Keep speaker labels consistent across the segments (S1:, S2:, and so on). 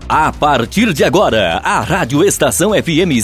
S1: A partir de agora, a Rádio Estação FM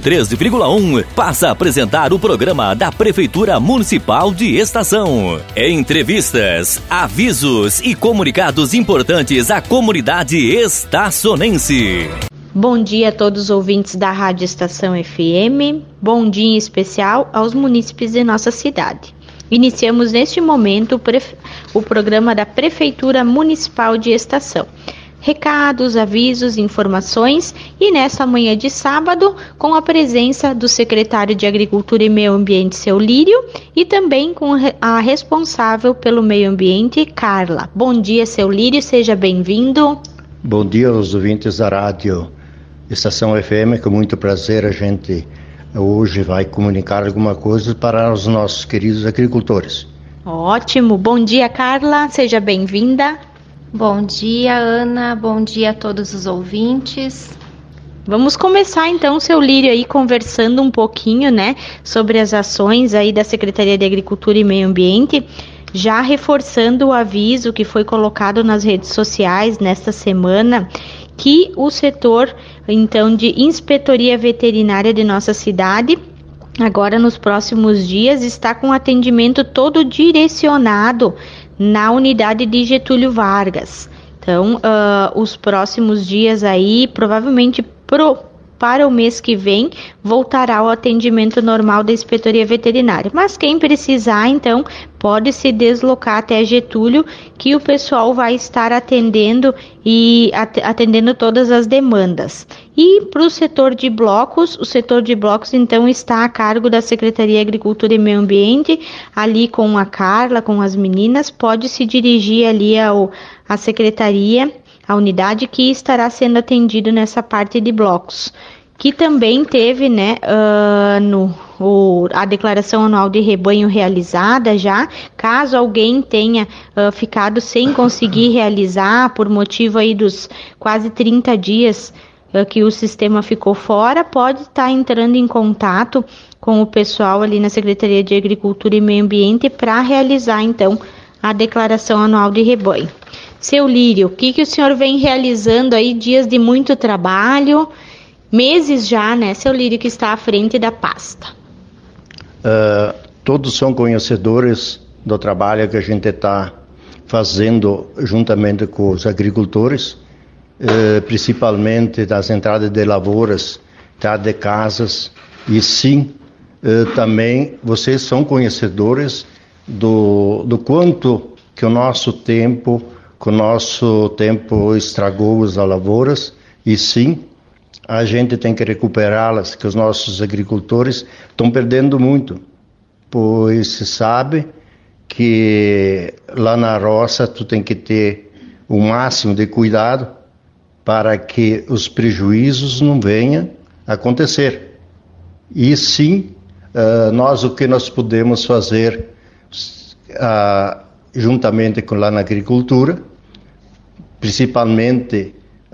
S1: 103,1 passa a apresentar o programa da Prefeitura Municipal de Estação. Entrevistas, avisos e comunicados importantes à comunidade estaçonense.
S2: Bom dia a todos os ouvintes da Rádio Estação FM. Bom dia em especial aos munícipes de nossa cidade. Iniciamos neste momento o programa da Prefeitura Municipal de Estação. Recados, avisos, informações e nesta manhã de sábado, com a presença do secretário de Agricultura e Meio Ambiente, seu Lírio, e também com a responsável pelo meio ambiente, Carla. Bom dia, seu Lírio, seja bem-vindo.
S3: Bom dia aos ouvintes da Rádio Estação FM, com muito prazer a gente hoje vai comunicar alguma coisa para os nossos queridos agricultores.
S2: Ótimo, bom dia, Carla, seja bem-vinda.
S4: Bom dia, Ana. Bom dia a todos os ouvintes.
S2: Vamos começar então, seu Lírio, aí conversando um pouquinho, né, sobre as ações aí da Secretaria de Agricultura e Meio Ambiente, já reforçando o aviso que foi colocado nas redes sociais nesta semana, que o setor, então, de inspetoria veterinária de nossa cidade, agora nos próximos dias, está com atendimento todo direcionado na unidade de Getúlio Vargas. Então, os próximos dias aí, provavelmente para o mês que vem, voltará ao atendimento normal da inspetoria veterinária. Mas quem precisar, então, pode se deslocar até Getúlio, que o pessoal vai estar atendendo e atendendo todas as demandas. E para o setor de blocos, então está a cargo da Secretaria de Agricultura e Meio Ambiente, ali com a Carla, com as meninas, pode se dirigir ali à secretaria, a unidade que estará sendo atendido nessa parte de blocos, que também teve, né, a declaração anual de rebanho realizada já. Caso alguém tenha ficado sem conseguir realizar por motivo aí dos quase 30 dias que o sistema ficou fora, pode estar entrando em contato com o pessoal ali na Secretaria de Agricultura e Meio Ambiente para realizar então a declaração anual de rebanho. Seu Lírio, o que o senhor vem realizando aí, dias de muito trabalho, meses já, né, seu Lírio, que está à frente da pasta?
S3: Todos são conhecedores do trabalho que a gente está fazendo juntamente com os agricultores, principalmente das entradas de lavouras, de casas, e sim, também vocês são conhecedores do quanto que o nosso tempo estragou as lavouras, e sim, a gente tem que recuperá-las, que os nossos agricultores estão perdendo muito, pois se sabe que lá na roça tu tem que ter o máximo de cuidado para que os prejuízos não venham a acontecer. E sim, o que nós podemos fazer juntamente com lá na agricultura, principalmente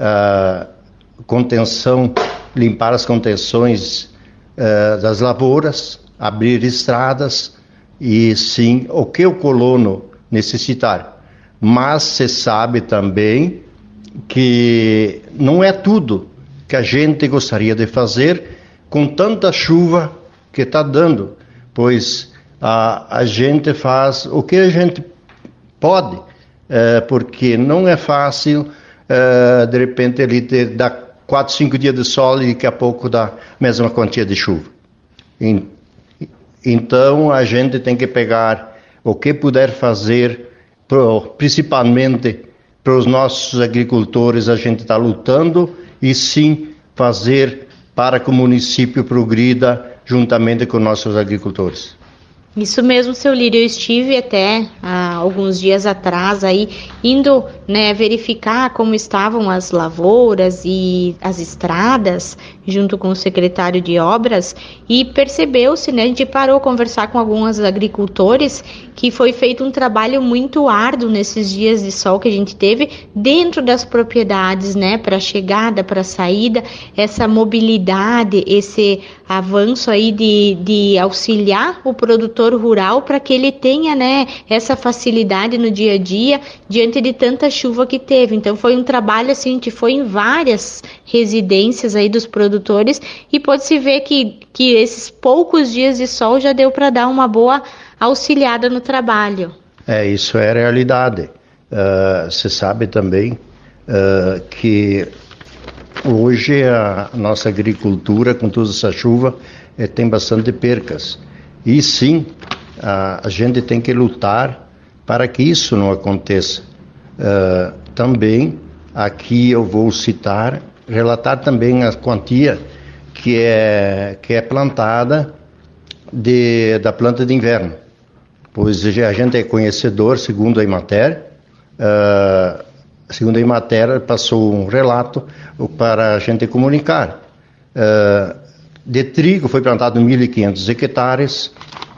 S3: limpar as contenções das lavouras, abrir estradas, e sim, o que o colono necessitar. Mas se sabe também que não é tudo que a gente gostaria de fazer com tanta chuva que está dando, pois a gente faz o que a gente pode, porque não é fácil, de repente, ele dar 4, 5 dias de sol e daqui a pouco dá a mesma quantia de chuva. Então, a gente tem que pegar o que puder fazer, principalmente para os nossos agricultores, a gente está lutando, e sim fazer para que o município progrida juntamente com nossos agricultores.
S2: Isso mesmo, seu Lírio, eu estive até há alguns dias atrás aí indo, né, verificar como estavam as lavouras e as estradas junto com o secretário de obras, e percebeu-se, né, a gente parou a conversar com alguns agricultores que foi feito um trabalho muito árduo nesses dias de sol que a gente teve dentro das propriedades, né, para chegada, para saída, essa mobilidade, esse avanço aí de auxiliar o produtor rural para que ele tenha, né, essa facilidade no dia a dia diante de tanta chuva que teve. Então foi um trabalho assim, a gente foi em várias residências aí dos produtores e pode-se ver que esses poucos dias de sol já deu para dar uma boa auxiliada no trabalho.
S3: Isso é a realidade. Você sabe também que hoje a nossa agricultura, com toda essa chuva, tem bastante percas. E sim, a gente tem que lutar para que isso não aconteça. Também, aqui eu vou relatar também a quantia que é plantada da planta de inverno. Pois a gente é conhecedor, segundo a Emater, passou um relato para a gente comunicar. De trigo foi plantado 1.500 hectares,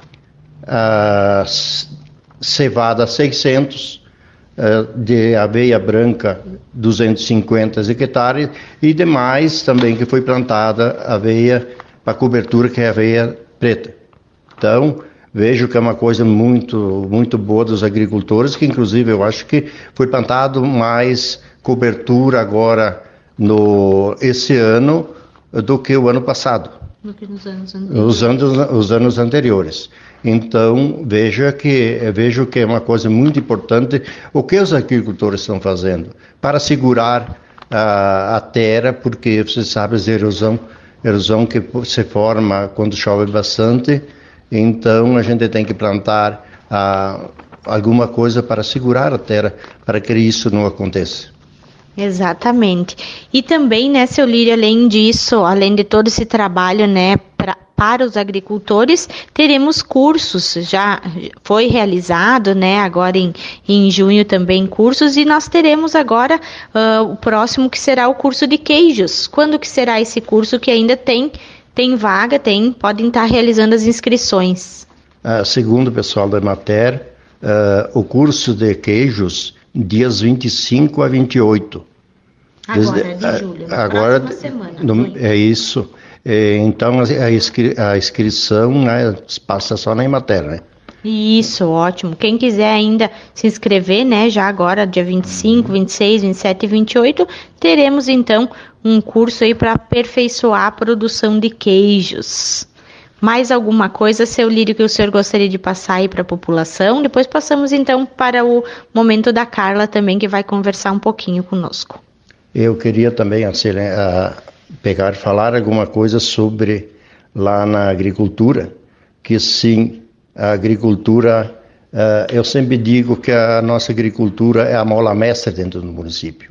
S3: cevada 600, de aveia branca 250 hectares e demais também que foi plantada aveia para cobertura, que é aveia preta. Então, vejo que é uma coisa muito, muito boa dos agricultores, que inclusive eu acho que foi plantado mais cobertura agora esse ano do que o ano passado. Do que nos anos anteriores. Os anos anteriores. Então, vejo que é uma coisa muito importante o que os agricultores estão fazendo para segurar a terra, porque você sabe a erosão que se forma quando chove bastante. Então, a gente tem que plantar alguma coisa para segurar a terra, para que isso não aconteça.
S2: Exatamente. E também, né, seu Lírio, além disso, além de todo esse trabalho, né, para os agricultores, teremos cursos, já foi realizado, né, agora em junho também cursos, e nós teremos agora o próximo que será o curso de queijos. Quando que será esse curso que ainda tem vaga, podem estar realizando as inscrições?
S3: Segundo o pessoal da Emater, o curso de queijos, dias 25 a 28.
S2: Agora, de julho, na próxima semana.
S3: É isso. Então, a inscrição, né, passa só na Emater, né?
S2: Isso, ótimo. Quem quiser ainda se inscrever, né, já agora, dia 25, 26, 27 e 28, teremos então um curso aí para aperfeiçoar a produção de queijos. Mais alguma coisa, seu Lírio, que o senhor gostaria de passar aí para a população? Depois passamos então para o momento da Carla também, que vai conversar um pouquinho conosco. Eu queria também
S3: falar alguma coisa sobre lá na agricultura, que sim, a agricultura, eu sempre digo que a nossa agricultura é a mola mestra dentro do município.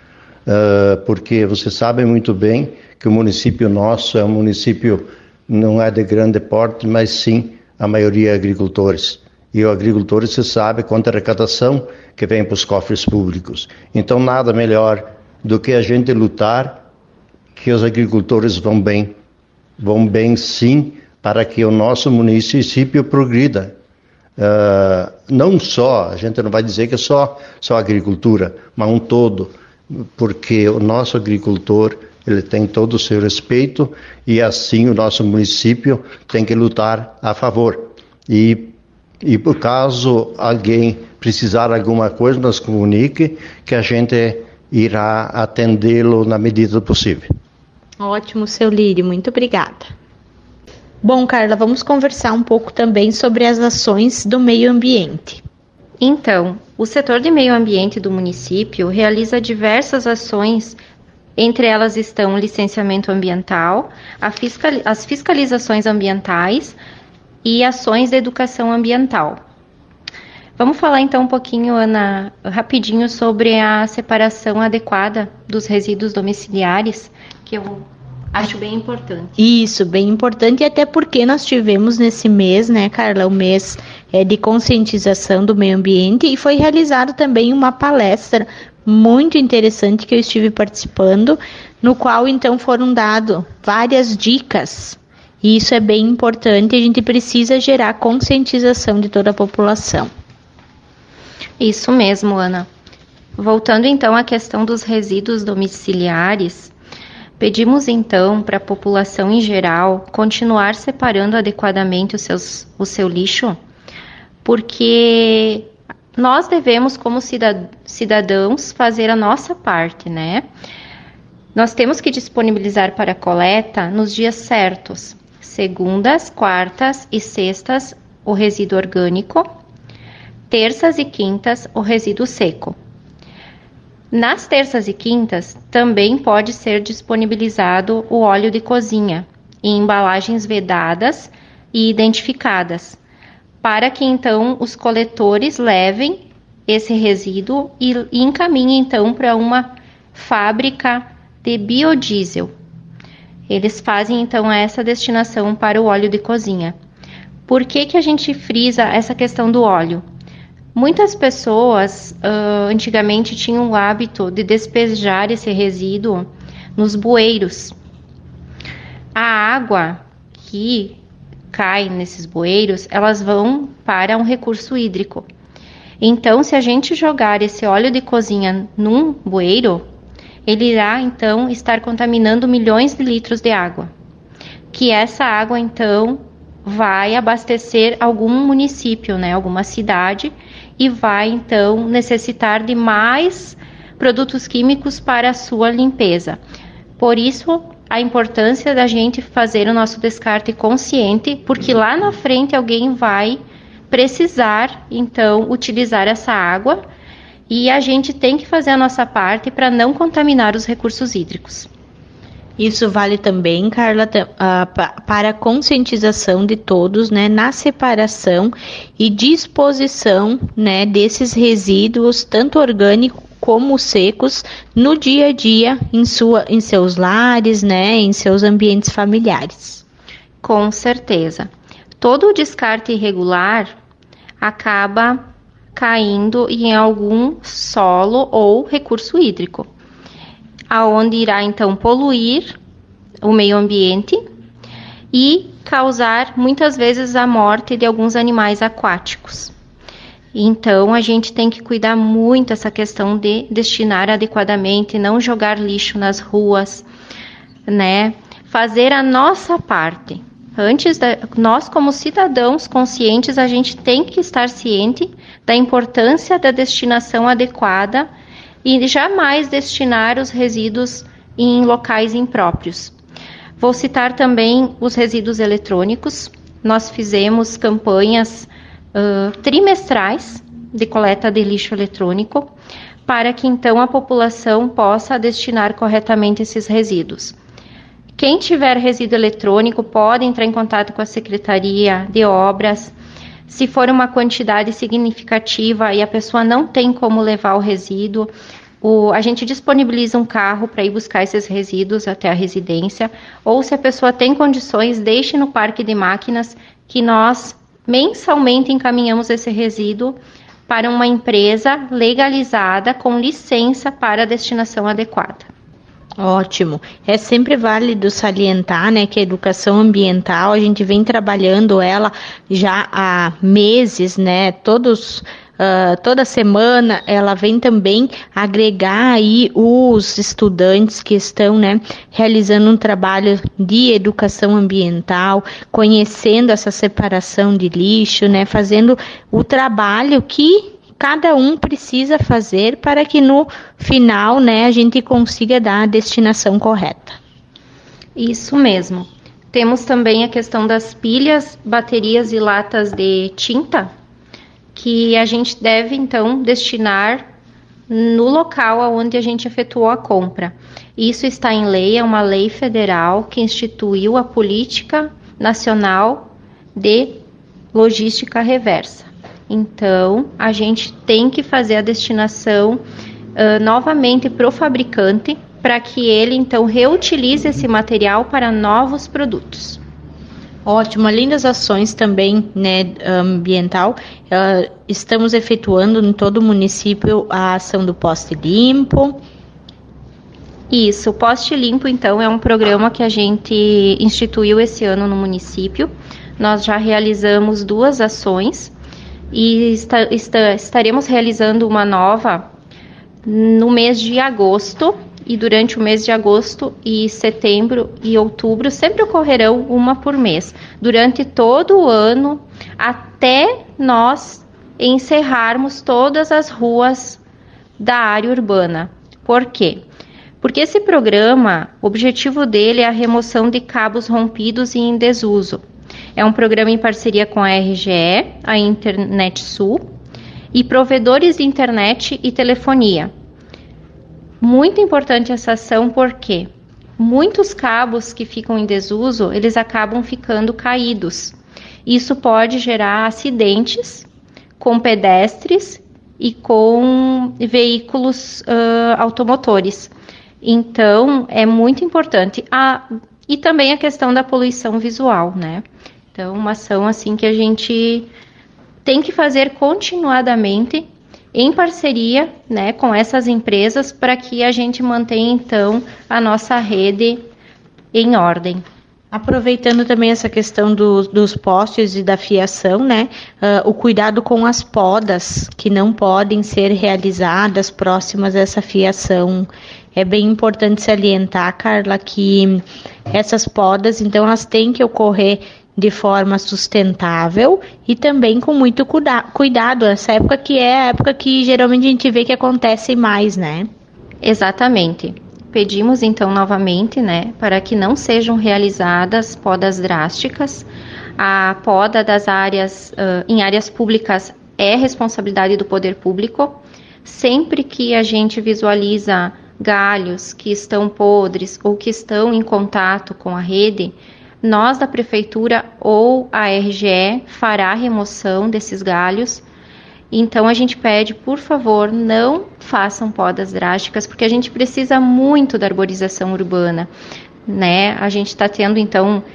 S3: Porque você sabe muito bem que o município nosso é um município, não é de grande porte, mas sim, a maioria é agricultores. E os agricultores, você sabe quanta arrecadação que vem para os cofres públicos. Então, nada melhor do que a gente lutar que os agricultores vão bem sim, para que o nosso município progrida. Não só, a gente não vai dizer que é só agricultura, mas um todo, porque o nosso agricultor, ele tem todo o seu respeito e assim o nosso município tem que lutar a favor. E por caso alguém precisar de alguma coisa, nos comunique que a gente irá atendê-lo na medida do possível.
S2: Ótimo, seu Lírio, muito obrigada. Bom, Carla, vamos conversar um pouco também sobre as ações do meio ambiente.
S4: Então, o setor de meio ambiente do município realiza diversas ações, entre elas estão o licenciamento ambiental, as fiscalizações ambientais e ações de educação ambiental. Vamos falar então um pouquinho, Ana, rapidinho sobre a separação adequada dos resíduos domiciliares, que eu acho bem importante.
S2: Isso, bem importante, e até porque nós tivemos nesse mês, né, Carla, o mês de conscientização do meio ambiente, e foi realizada também uma palestra muito interessante que eu estive participando, no qual então foram dadas várias dicas, e isso é bem importante, a gente precisa gerar conscientização de toda a população.
S4: Isso mesmo, Ana. Voltando então à questão dos resíduos domiciliares, Pedimos então para a população em geral continuar separando adequadamente o seu lixo, porque nós devemos, como cidadãos, fazer a nossa parte, né? Nós temos que disponibilizar para a coleta nos dias certos, segundas, quartas e sextas, o resíduo orgânico, terças e quintas, o resíduo seco. Nas terças e quintas, também pode ser disponibilizado o óleo de cozinha, em embalagens vedadas e identificadas, para que então os coletores levem esse resíduo e encaminhem então para uma fábrica de biodiesel. Eles fazem então essa destinação para o óleo de cozinha. Por que a gente frisa essa questão do óleo? Muitas pessoas antigamente tinham o hábito de despejar esse resíduo nos bueiros. A água que cai nesses bueiros, elas vão para um recurso hídrico. Então, se a gente jogar esse óleo de cozinha num bueiro, ele irá então estar contaminando milhões de litros de água. Que essa água então vai abastecer algum município, né, alguma cidade, e vai então necessitar de mais produtos químicos para a sua limpeza. Por isso, a importância da gente fazer o nosso descarte consciente, porque lá na frente alguém vai precisar então utilizar essa água e a gente tem que fazer a nossa parte para não contaminar os recursos hídricos.
S2: Isso vale também, Carla, para a conscientização de todos, né, na separação e disposição, né, desses resíduos, tanto orgânicos como secos, no dia a dia, em seus lares, né, em seus ambientes familiares.
S4: Com certeza. Todo o descarte irregular acaba caindo em algum solo ou recurso hídrico, aonde irá então poluir o meio ambiente e causar muitas vezes a morte de alguns animais aquáticos. Então a gente tem que cuidar muito essa questão de destinar adequadamente, não jogar lixo nas ruas, né? Fazer a nossa parte. Nós como cidadãos conscientes, a gente tem que estar ciente da importância da destinação adequada e jamais destinar os resíduos em locais impróprios. Vou citar também os resíduos eletrônicos. Nós fizemos campanhas trimestrais de coleta de lixo eletrônico para que então a população possa destinar corretamente esses resíduos. Quem tiver resíduo eletrônico pode entrar em contato com a Secretaria de Obras. Se for uma quantidade significativa e a pessoa não tem como levar o resíduo, a gente disponibiliza um carro para ir buscar esses resíduos até a residência, ou se a pessoa tem condições, deixe no parque de máquinas, que nós mensalmente encaminhamos esse resíduo para uma empresa legalizada com licença para a destinação adequada.
S2: Ótimo. É sempre válido salientar, né, que a educação ambiental, a gente vem trabalhando ela já há meses, né, toda semana ela vem também agregar aí os estudantes que estão, né, realizando um trabalho de educação ambiental, conhecendo essa separação de lixo, né, fazendo o trabalho que cada um precisa fazer para que no final, né, a gente consiga dar a destinação correta.
S4: Isso mesmo. Temos também a questão das pilhas, baterias e latas de tinta, que a gente deve, então, destinar no local onde a gente efetuou a compra. Isso está em lei, é uma lei federal que instituiu a Política Nacional de Logística Reversa. Então, a gente tem que fazer a destinação novamente para o fabricante, para que ele, então, reutilize esse material para novos produtos.
S2: Ótimo, além das ações também, né, ambiental, estamos efetuando em todo o município a ação do Poste Limpo.
S4: Isso, o Poste Limpo, então, é um programa que a gente instituiu esse ano no município. Nós já realizamos 2 ações e estaremos realizando uma nova no mês de agosto, e durante o mês de agosto e setembro e outubro sempre ocorrerão uma por mês, durante todo o ano, até nós encerrarmos todas as ruas da área urbana. Por quê? Porque esse programa, o objetivo dele é a remoção de cabos rompidos e em desuso. É um programa em parceria com a RGE, a Internet Sul, e provedores de internet e telefonia. Muito importante essa ação porque muitos cabos que ficam em desuso, eles acabam ficando caídos. Isso pode gerar acidentes com pedestres e com veículos automotores. Então, é muito importante. E também a questão da poluição visual, né? Então, uma ação assim que a gente tem que fazer continuadamente em parceria, né, com essas empresas para que a gente mantenha, então, a nossa rede em ordem.
S2: Aproveitando também essa questão dos postes e da fiação, né, o cuidado com as podas que não podem ser realizadas próximas a essa fiação. É bem importante salientar, Carla, que essas podas, então, elas têm que ocorrer de forma sustentável e também com muito cuidado. Essa época que é a época que geralmente a gente vê que acontece mais, né?
S4: Exatamente. Pedimos então novamente, né, para que não sejam realizadas podas drásticas. A poda das áreas em áreas públicas é responsabilidade do poder público. Sempre que a gente visualiza galhos que estão podres ou que estão em contato com a rede, nós da Prefeitura ou a RGE fará a remoção desses galhos. Então a gente pede, por favor, não façam podas drásticas, porque a gente precisa muito da arborização urbana, né? A gente está tendo, então,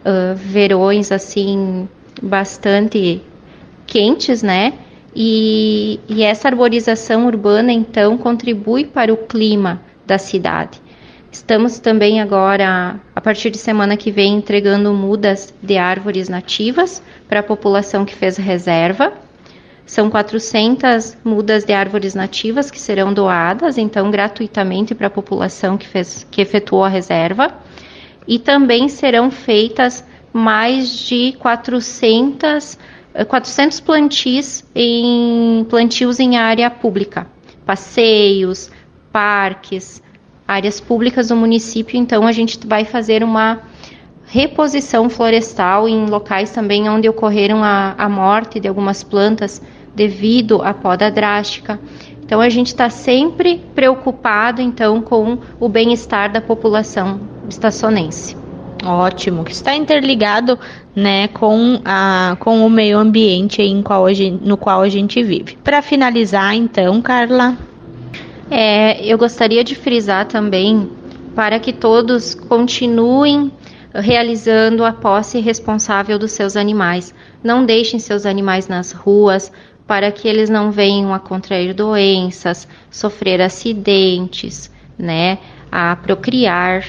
S4: verões, assim, bastante quentes, né? E essa arborização urbana, então, contribui para o clima da cidade. Estamos também agora, a partir de semana que vem, entregando mudas de árvores nativas para a população que fez reserva. São 400 mudas de árvores nativas que serão doadas, então, gratuitamente para a população que efetuou a reserva. E também serão feitas mais de 400 plantios em área pública, passeios, parques, áreas públicas do município. Então a gente vai fazer uma reposição florestal em locais também onde ocorreram a morte de algumas plantas devido à poda drástica. Então a gente está sempre preocupado então com o bem-estar da população estaçonense.
S2: Ótimo, que está interligado, né, com o meio ambiente no qual a gente vive. Para finalizar, então, Carla.
S4: Eu gostaria de frisar também para que todos continuem realizando a posse responsável dos seus animais. Não deixem seus animais nas ruas para que eles não venham a contrair doenças, sofrer acidentes, né, a procriar.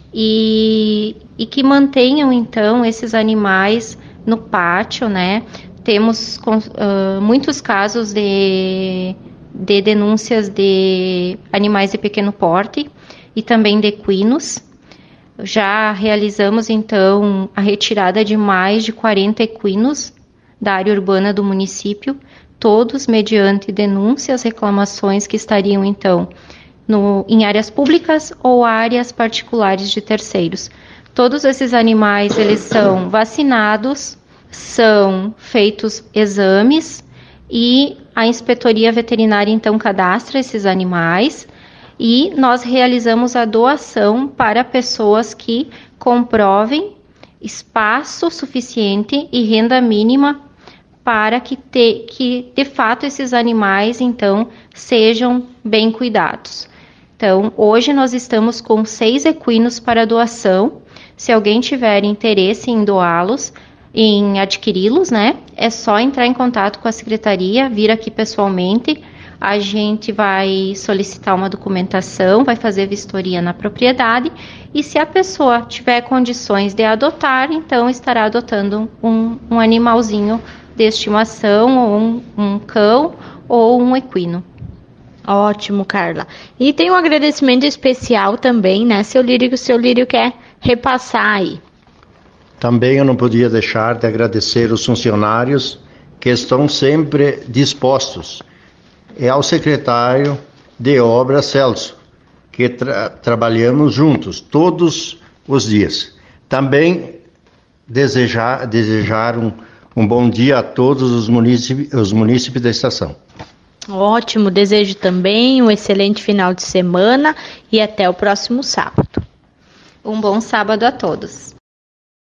S4: E que mantenham, então, esses animais no pátio, né? Temos muitos casos de denúncias de animais de pequeno porte e também de equinos. Já realizamos, então, a retirada de mais de 40 equinos da área urbana do município, todos mediante denúncias, reclamações que estariam, então, em áreas públicas ou áreas particulares de terceiros. Todos esses animais, eles são vacinados, são feitos exames e a inspetoria veterinária, então, cadastra esses animais e nós realizamos a doação para pessoas que comprovem espaço suficiente e renda mínima para que de fato esses animais, então, sejam bem cuidados. Então, hoje nós estamos com 6 equinos para doação. Se alguém tiver interesse em doá-los, em adquiri-los, né, é só entrar em contato com a secretaria, vir aqui pessoalmente. A gente vai solicitar uma documentação, vai fazer vistoria na propriedade e se a pessoa tiver condições de adotar, então estará adotando um animalzinho de estimação, ou um cão ou um equino.
S2: Ótimo, Carla. E tem um agradecimento especial também, né, seu Lírio, que o seu Lírio quer repassar aí.
S3: Também eu não podia deixar de agradecer os funcionários que estão sempre dispostos. E ao secretário de obras, Celso, que trabalhamos juntos todos os dias. Também desejar um bom dia a todos os munícipes da estação.
S2: Ótimo, desejo também um excelente final de semana e até o próximo sábado.
S4: Um bom sábado a todos.